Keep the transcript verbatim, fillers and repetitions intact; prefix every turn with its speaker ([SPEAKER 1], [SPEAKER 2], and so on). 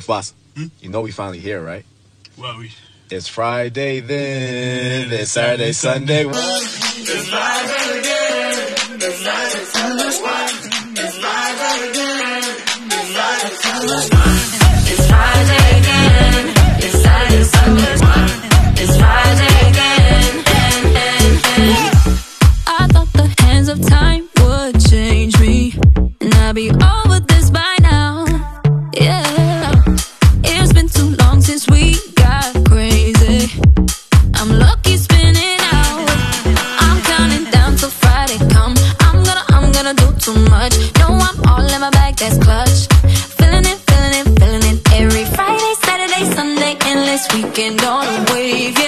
[SPEAKER 1] Boss,
[SPEAKER 2] Hmm?
[SPEAKER 1] you know we finally here, right?
[SPEAKER 2] Well, we...
[SPEAKER 1] It's Friday then, it's Saturday, Sunday.
[SPEAKER 3] It's Friday again, it's Friday, Sunday, it's Friday again, it's Friday, Sunday, it's Friday again, it's Saturday, Sunday, it's Friday again, and, and, and. I thought the hands of time would change me, and I'd be over this by now, yeah. It's been too long since we got crazy. I'm lucky spinning out. I'm counting down till Friday come. I'm gonna, I'm gonna do too much. No, I'm all in my bag, that's clutch. Feeling it, feeling it, feeling it. Every Friday, Saturday, Sunday, endless weekend on a wave, yeah.